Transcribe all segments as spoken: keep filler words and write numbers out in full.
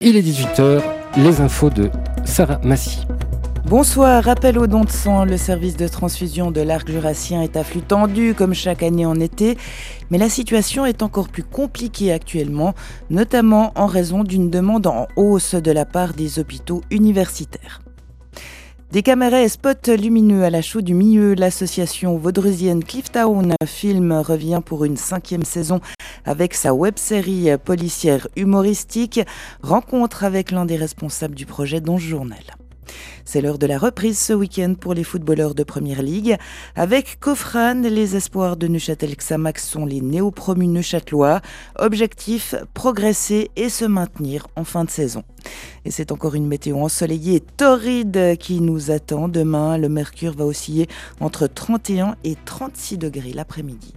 Il est dix-huit heures, les infos de Sarah Massy. Bonsoir, rappel aux dons de sang, le service de transfusion de l'arc jurassien est à flux tendu comme chaque année en été, mais la situation est encore plus compliquée actuellement, notamment en raison d'une demande en hausse de la part des hôpitaux universitaires. Des caméras et spots lumineux à la chaux du milieu, l'association vaudreusienne Clifftown Film revient pour une cinquième saison avec sa web-série policière humoristique, rencontre avec l'un des responsables du projet Donge Journal. C'est l'heure de la reprise ce week-end pour les footballeurs de Première Ligue. Avec Kofran, les espoirs de Neuchâtel-Xamax sont les néo-promus neuchâtelois. Objectif, progresser et se maintenir en fin de saison. Et c'est encore une météo ensoleillée et torride qui nous attend. Demain, le mercure va osciller entre trente et un et trente-six degrés l'après-midi.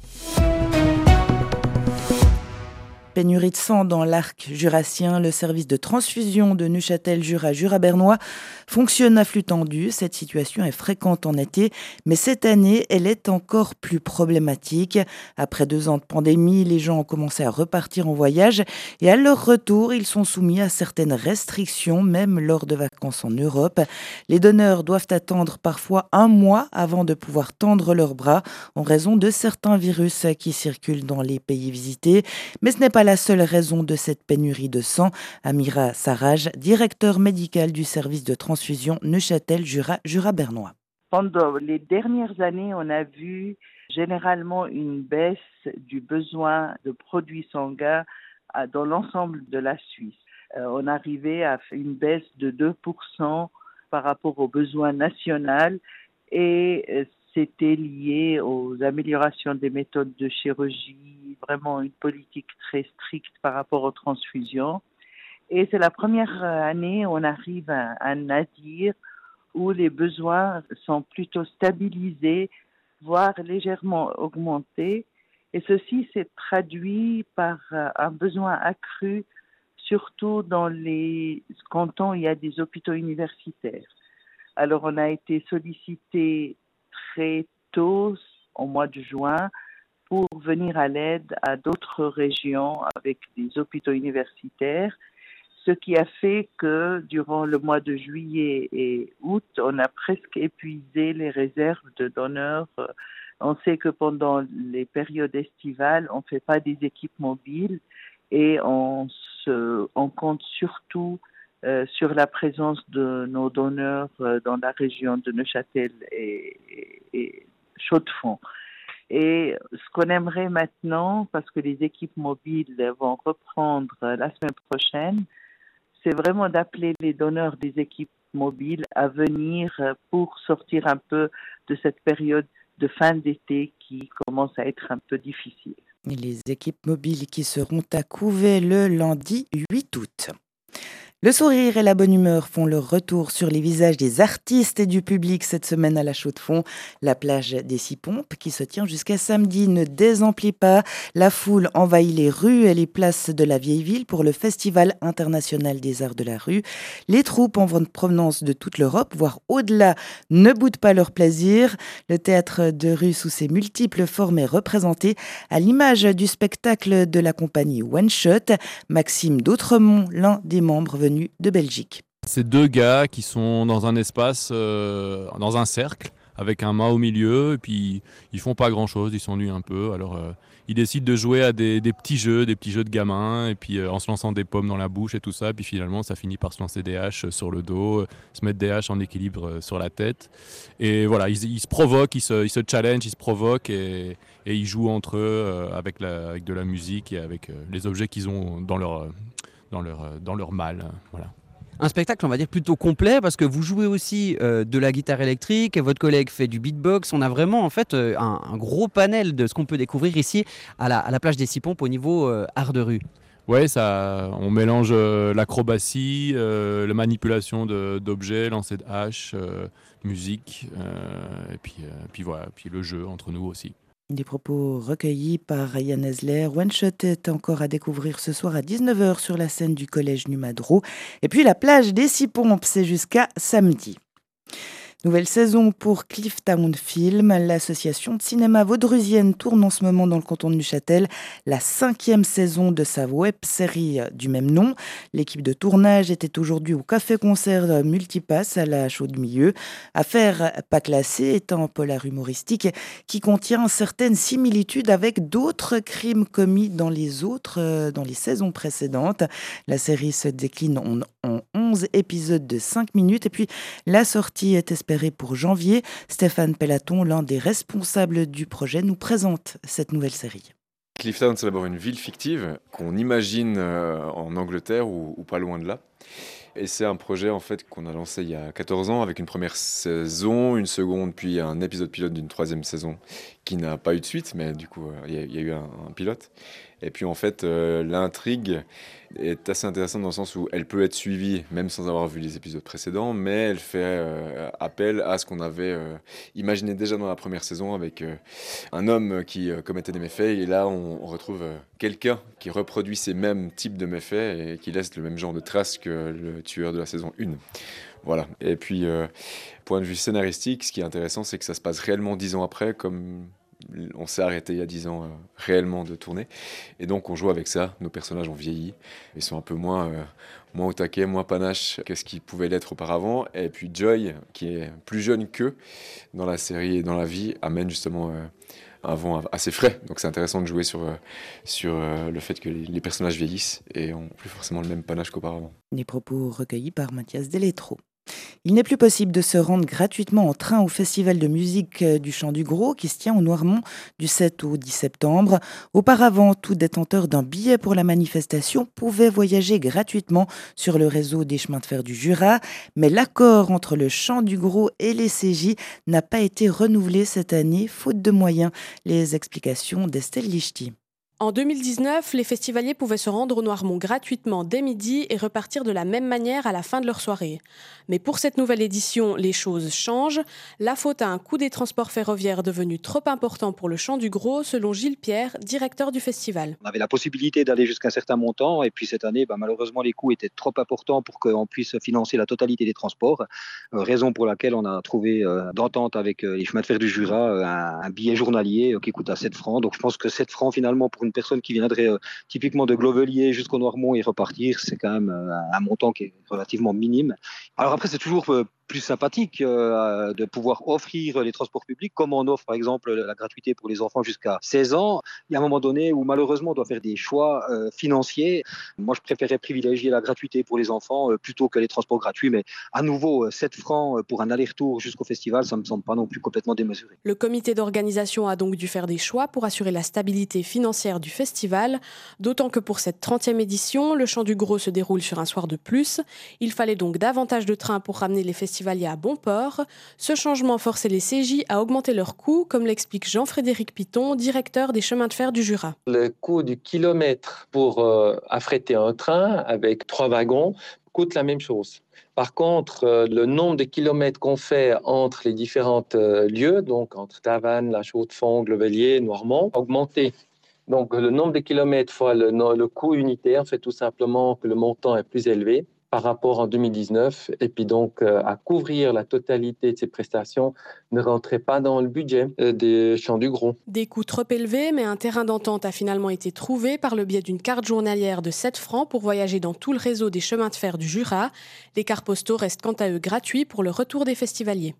Pénurie de sang dans l'arc jurassien, le service de transfusion de Neuchâtel-Jura-Jura-Bernois fonctionne à flux tendu. Cette situation est fréquente en été, mais cette année, elle est encore plus problématique. Après deux ans de pandémie, les gens ont commencé à repartir en voyage et à leur retour, ils sont soumis à certaines restrictions, même lors de vacances en Europe. Les donneurs doivent attendre parfois un mois avant de pouvoir tendre leurs bras en raison de certains virus qui circulent dans les pays visités. Mais ce n'est pas la seule raison de cette pénurie de sang. Amira Sarraj, directeur médical du service de transfusion Neuchâtel-Jura-Jura-Bernois. Pendant les dernières années, on a vu généralement une baisse du besoin de produits sanguins dans l'ensemble de la Suisse. Euh, on arrivait à une baisse de deux pour cent par rapport aux besoins nationaux et euh, c'était lié aux améliorations des méthodes de chirurgie, vraiment une politique très stricte par rapport aux transfusions. Et c'est la première année où on arrive à un nadir où les besoins sont plutôt stabilisés, voire légèrement augmentés. Et ceci s'est traduit par un besoin accru, surtout dans les cantons où il y a des hôpitaux universitaires. Alors on a été sollicité très tôt, au mois de juin, pour venir à l'aide à d'autres régions avec des hôpitaux universitaires, ce qui a fait que durant le mois de juillet et août, on a presque épuisé les réserves de donneurs. On sait que pendant les périodes estivales, on ne fait pas des équipes mobiles et on, se, on compte surtout Euh, sur la présence de nos donneurs euh, dans la région de Neuchâtel et, et, et Chaux-de-Fonds. Et ce qu'on aimerait maintenant, parce que les équipes mobiles vont reprendre la semaine prochaine, c'est vraiment d'appeler les donneurs des équipes mobiles à venir pour sortir un peu de cette période de fin d'été qui commence à être un peu difficile. Et les équipes mobiles qui seront à Couvet le lundi huit août. Le sourire et la bonne humeur font leur retour sur les visages des artistes et du public cette semaine à la Chaux-de-Fonds. La plage des Six Pompes, qui se tient jusqu'à samedi, ne désemplit pas. La foule envahit les rues et les places de la vieille ville pour le Festival international des arts de la rue. Les troupes en provenance de toute l'Europe, voire au-delà, ne boudent pas leur plaisir. Le théâtre de rue sous ses multiples formes est représenté à l'image du spectacle de la compagnie One Shot. Maxime d'Autremont, l'un des membres venus de Belgique. C'est deux gars qui sont dans un espace, euh, dans un cercle, avec un mât au milieu, et puis ils font pas grand chose, ils s'ennuient un peu. Alors euh, ils décident de jouer à des, des petits jeux, des petits jeux de gamins, et puis euh, en se lançant des pommes dans la bouche et tout ça, puis finalement ça finit par se lancer des haches sur le dos, euh, se mettre des haches en équilibre euh, sur la tête. Et voilà, ils, ils se provoquent, ils se, ils se challengent, ils se provoquent, et, et ils jouent entre eux euh, avec, la, avec de la musique et avec euh, les objets qu'ils ont dans leur... Euh, Dans leur, dans leur mal, voilà. Un spectacle, on va dire, plutôt complet, parce que vous jouez aussi euh, de la guitare électrique, votre collègue fait du beatbox. On a vraiment en fait euh, un, un gros panel de ce qu'on peut découvrir ici à la, à la plage des Six Pompes au niveau euh, art de rue. Ouais, ça, on mélange euh, l'acrobatie, euh, la manipulation de, d'objets, lancer de haches, euh, musique, euh, et puis, euh, puis voilà, puis le jeu entre nous aussi. Des propos recueillis par Yann Esler. One Shot est encore à découvrir ce soir à dix-neuf heures sur la scène du collège Numadro. Et puis la plage des Six Pompes, c'est jusqu'à samedi. Nouvelle saison pour Clifftown Film. L'association de cinéma vaudrusienne tourne en ce moment dans le canton de Neuchâtel la cinquième saison de sa web-série du même nom. L'équipe de tournage était aujourd'hui au café-concert Multipass à la Chaude-Milieu. Affaire pas classée est un polar humoristique qui contient certaines similitudes avec d'autres crimes commis dans les autres, dans les saisons précédentes. La série se décline en, en onze épisodes de cinq minutes et puis la sortie est espérée pour janvier. Stéphane Pellaton, l'un des responsables du projet, nous présente cette nouvelle série. Clifftown, c'est d'abord une ville fictive qu'on imagine euh, en Angleterre ou, ou pas loin de là. Et c'est un projet en fait qu'on a lancé il y a quatorze ans avec une première saison, une seconde, puis un épisode pilote d'une troisième saison qui n'a pas eu de suite, mais du coup il euh, y, y a eu un, un pilote. Et puis en fait euh, l'intrigue est assez intéressante dans le sens où elle peut être suivie même sans avoir vu les épisodes précédents, mais elle fait euh, appel à ce qu'on avait euh, imaginé déjà dans la première saison avec euh, un homme qui euh, commettait des méfaits, et là on, on retrouve euh, quelqu'un qui reproduit ces mêmes types de méfaits et qui laisse le même genre de traces que le tueur de la saison un. Voilà. Et puis, euh, point de vue scénaristique, ce qui est intéressant, c'est que ça se passe réellement dix ans après, comme on s'est arrêté il y a dix ans euh, réellement de tourner. Et donc, on joue avec ça. Nos personnages ont vieilli. Ils sont un peu moins, euh, moins au taquet, moins panache que ce qu'ils pouvaient l'être auparavant. Et puis, Joy, qui est plus jeune qu'eux dans la série et dans la vie, amène justement euh, un vent assez frais. Donc, c'est intéressant de jouer sur, euh, sur euh, le fait que les, les personnages vieillissent et n'ont plus forcément le même panache qu'auparavant. Les propos recueillis par Mathias Delétro. Il n'est plus possible de se rendre gratuitement en train au festival de musique du Chant du Gros qui se tient au Noirmont du sept au dix septembre. Auparavant, tout détenteur d'un billet pour la manifestation pouvait voyager gratuitement sur le réseau des chemins de fer du Jura, mais l'accord entre le Chant du Gros et les C J n'a pas été renouvelé cette année, faute de moyens. Les explications d'Estelle Lichty. En deux mille dix-neuf, les festivaliers pouvaient se rendre au Noirmont gratuitement dès midi et repartir de la même manière à la fin de leur soirée. Mais pour cette nouvelle édition, les choses changent. La faute à un coût des transports ferroviaires devenu trop important pour le Chant du Gros, selon Gilles Pierre, directeur du festival. On avait la possibilité d'aller jusqu'à un certain montant et puis cette année, bah, malheureusement, les coûts étaient trop importants pour qu'on puisse financer la totalité des transports. Euh, raison pour laquelle on a trouvé euh, d'entente avec euh, les chemins de fer du Jura euh, un, un billet journalier euh, qui coûte à sept francs. Donc je pense que sept francs finalement pour une personne qui viendrait euh, typiquement de Glovelier jusqu'au Noirmont et repartir, c'est quand même euh, un montant qui est relativement minime. Alors après, c'est toujours euh, plus sympathique euh, de pouvoir offrir les transports publics, comme on offre par exemple la gratuité pour les enfants jusqu'à seize ans. Il y a un moment donné où malheureusement on doit faire des choix euh, financiers. Moi, je préférais privilégier la gratuité pour les enfants euh, plutôt que les transports gratuits, mais à nouveau, euh, sept francs pour un aller-retour jusqu'au festival, ça ne me semble pas non plus complètement démesuré. Le comité d'organisation a donc dû faire des choix pour assurer la stabilité financière du festival, d'autant que pour cette trentième édition, le Chant du Gros se déroule sur un soir de plus. Il fallait donc davantage de trains pour ramener les festivaliers à bon port. Ce changement forçait les C J à augmenter leurs coûts, comme l'explique Jean-Frédéric Piton, directeur des chemins de fer du Jura. Le coût du kilomètre pour euh, affréter un train avec trois wagons coûte la même chose. Par contre, euh, le nombre de kilomètres qu'on fait entre les différents euh, lieux, donc entre Tavannes, La Chaux-de-Fonds, Glovelier, Noirmont, a augmenté. Donc le nombre de kilomètres fois le, le coût unitaire fait tout simplement que le montant est plus élevé par rapport en deux mille dix-neuf, et puis donc euh, à couvrir la totalité de ces prestations ne rentrait pas dans le budget euh, des Chants du Gros. Des coûts trop élevés, mais un terrain d'entente a finalement été trouvé par le biais d'une carte journalière de sept francs pour voyager dans tout le réseau des chemins de fer du Jura. Les cartes postaux restent quant à eux gratuits pour le retour des festivaliers.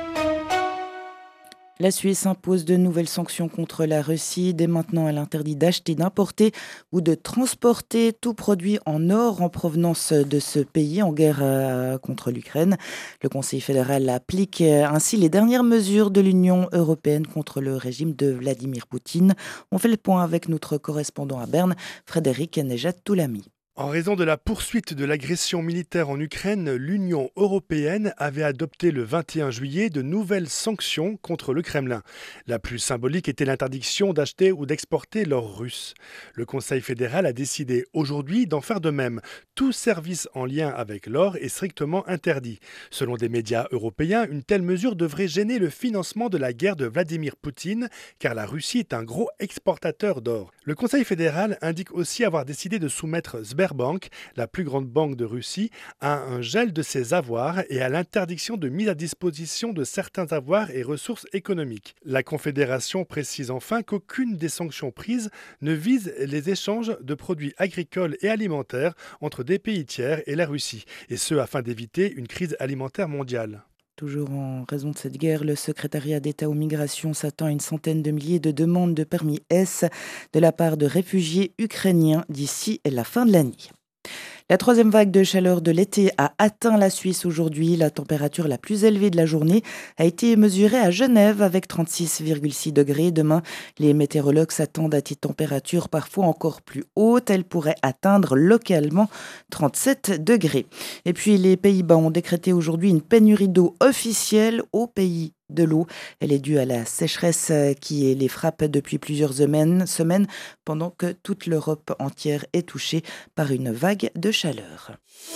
La Suisse impose de nouvelles sanctions contre la Russie. Dès maintenant, elle interdit d'acheter, d'importer ou de transporter tout produit en or en provenance de ce pays en guerre euh, contre l'Ukraine. Le Conseil fédéral applique ainsi les dernières mesures de l'Union européenne contre le régime de Vladimir Poutine. On fait le point avec notre correspondant à Berne, Frédéric Nejat-Toulami. En raison de la poursuite de l'agression militaire en Ukraine, l'Union européenne avait adopté le vingt et un juillet de nouvelles sanctions contre le Kremlin. La plus symbolique était l'interdiction d'acheter ou d'exporter l'or russe. Le Conseil fédéral a décidé aujourd'hui d'en faire de même. Tout service en lien avec l'or est strictement interdit. Selon des médias européens, une telle mesure devrait gêner le financement de la guerre de Vladimir Poutine, car la Russie est un gros exportateur d'or. Le Conseil fédéral indique aussi avoir décidé de soumettre Sber Sberbank, la plus grande banque de Russie, à un gel de ses avoirs et à l'interdiction de mise à disposition de certains avoirs et ressources économiques. La Confédération précise enfin qu'aucune des sanctions prises ne vise les échanges de produits agricoles et alimentaires entre des pays tiers et la Russie, et ce afin d'éviter une crise alimentaire mondiale. Toujours en raison de cette guerre, le secrétariat d'État aux migrations s'attend à une centaine de milliers de demandes de permis S de la part de réfugiés ukrainiens d'ici la fin de l'année. La troisième vague de chaleur de l'été a atteint la Suisse aujourd'hui. La température la plus élevée de la journée a été mesurée à Genève avec trente-six virgule six degrés. Demain, les météorologues s'attendent à des températures parfois encore plus hautes. Elles pourraient atteindre localement trente-sept degrés. Et puis les Pays-Bas ont décrété aujourd'hui une pénurie d'eau officielle au pays de l'eau. Elle est due à la sécheresse qui les frappe depuis plusieurs semaines, semaines pendant que toute l'Europe entière est touchée par une vague de chaleur.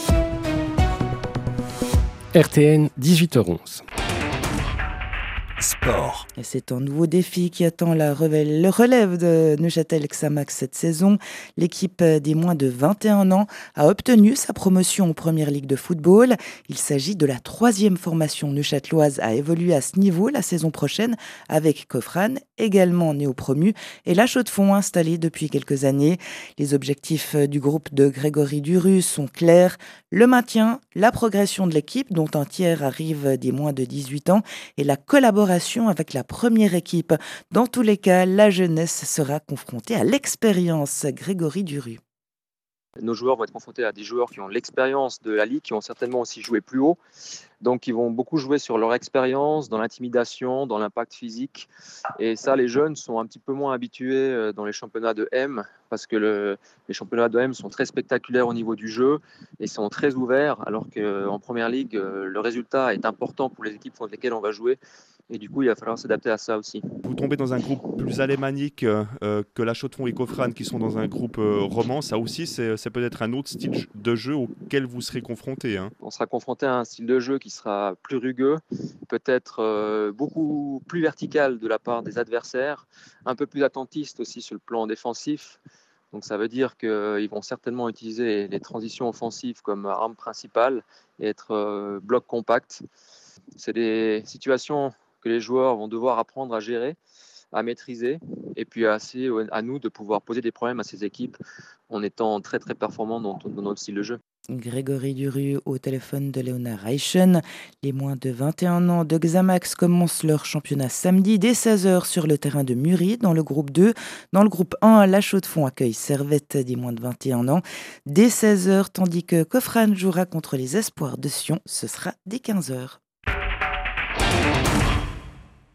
R T N, dix-huit heures onze. Sport. Et c'est un nouveau défi qui attend la relève, le relève de Neuchâtel Xamax cette saison. L'équipe des moins de vingt et un ans a obtenu sa promotion en première ligue de football. Il s'agit de la troisième formation neuchâteloise à évoluer à ce niveau la saison prochaine avec Cofrane, également néo-promu, et la Chaux-de-Fonds installée depuis quelques années. Les objectifs du groupe de Grégory Duru sont clairs. Le maintien, la progression de l'équipe, dont un tiers arrive des moins de dix-huit ans, et la collaboration avec la première équipe. Dans tous les cas, la jeunesse sera confrontée à l'expérience. Grégory Duru. Nos joueurs vont être confrontés à des joueurs qui ont l'expérience de la Ligue, qui ont certainement aussi joué plus haut. Donc, ils vont beaucoup jouer sur leur expérience, dans l'intimidation, dans l'impact physique. Et ça, les jeunes sont un petit peu moins habitués dans les championnats de M, parce que le, les championnats de M sont très spectaculaires au niveau du jeu et sont très ouverts, alors qu'en Première Ligue, le résultat est important pour les équipes contre lesquelles on va jouer. Et du coup, il va falloir s'adapter à ça aussi. Vous tombez dans un groupe plus alémanique euh, que la Chaux-de-Fonds et Cofrane, qui sont dans un groupe euh, roman. Ça aussi, c'est, c'est peut-être un autre style de jeu auquel vous serez confronté. Hein. On sera confronté à un style de jeu qui sera plus rugueux, peut-être euh, beaucoup plus vertical de la part des adversaires, un peu plus attentiste aussi sur le plan défensif. Donc ça veut dire qu'ils vont certainement utiliser les transitions offensives comme arme principale et être euh, bloc compact. C'est des situations que les joueurs vont devoir apprendre à gérer, à maîtriser, et puis à, assez, à nous de pouvoir poser des problèmes à ces équipes en étant très très performants dans, dans notre style de jeu. Grégory Duru au téléphone de Léonard Reichen. Les moins de vingt et un ans de Xamax commencent leur championnat samedi dès seize heures sur le terrain de Muri dans le groupe deux. Dans le groupe un, la Chaux-de-Fonds accueille Servette des moins de vingt et un ans dès seize heures, tandis que Cofrane jouera contre les Espoirs de Sion. Ce sera dès quinze heures.